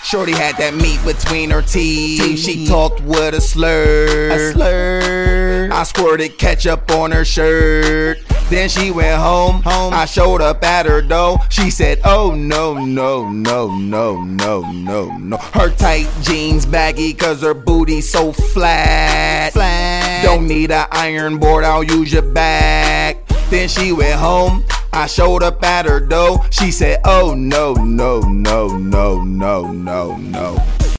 Shorty had that meat between her teeth. She talked with a slur. I squirted ketchup on her shirt. Then she went home. I showed up at her door. She said, oh no, no, no, no, no, no, no. Her tight jeans baggy cause her booty so flat. Don't need an iron board, I'll use your back. Then she went home. I showed up at her door. She said, oh no, no, no, no, no, no, no.